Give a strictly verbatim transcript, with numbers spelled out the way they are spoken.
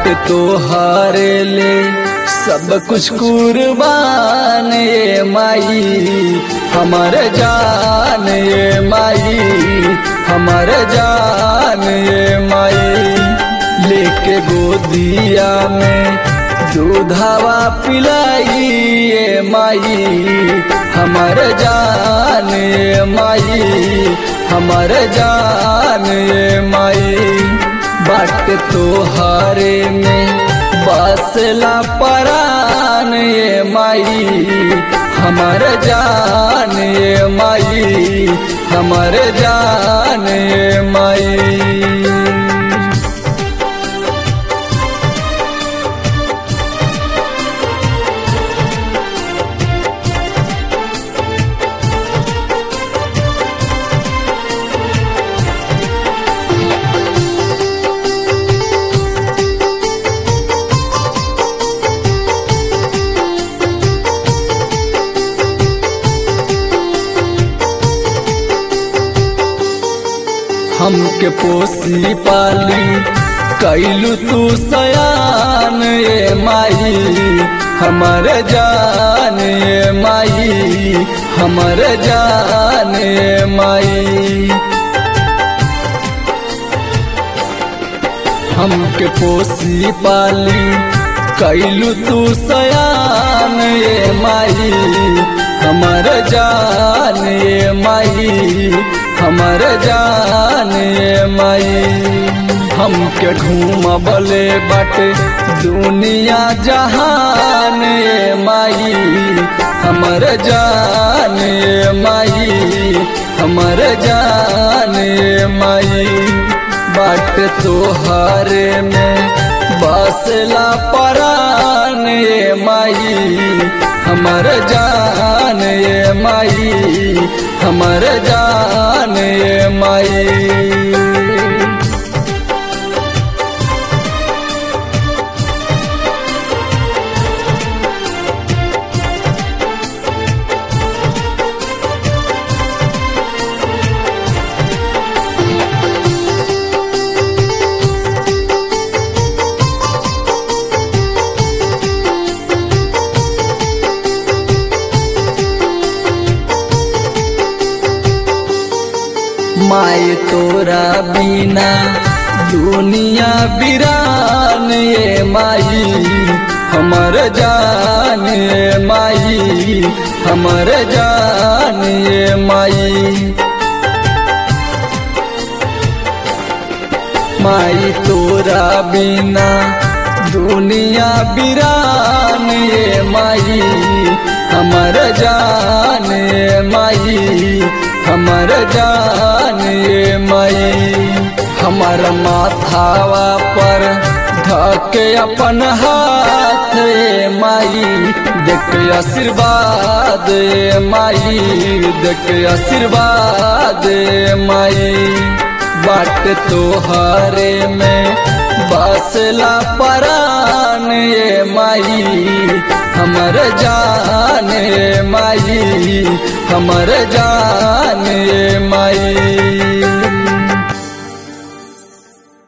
तोहारे ले सब कुछ कुर्बान ये माई, हमर जान ये माई, हमर जान ये माई। लेके गोदिया में दूधावा पिलाई ये माई, हमर जान ये माई, हमर जान ये माई। बाट तोहारे में बसला परान ये माई, हमर जान ये माई, हमर जान ये माई। हमके पोसी पाली कैलू तू सयान ये माई, हमर जान ये माई, हमर जान ये माई। हमके पोसी पाली कैलू तू सयान ये माई, हमर जान ये माई, हमर जान ये माई। हमके घूमबले बाटे दुनिया जहान ये माई, हमर जान ये माई, हमर जान ये माई। बाट तोहारे में बसला परान ये माई, हमर जान ये माई, हमर जान ये माई। माए तोरा बिना दुनिया बिरान ये माई, हमर जान ये माई, हमर जान ये माई। माई तोरा बिना दुनिया बिरान ये माई, हमर जान ये माई, हमर जान ये माई। हमर माथावा पर धके अपन हाथ ये माई, देख आशीर्वाद ये माई, देख आशीर्वाद ये माई। बाट तोहारे में बसला परान ये माई, हमर जान ये माई, हमर जान ये माई।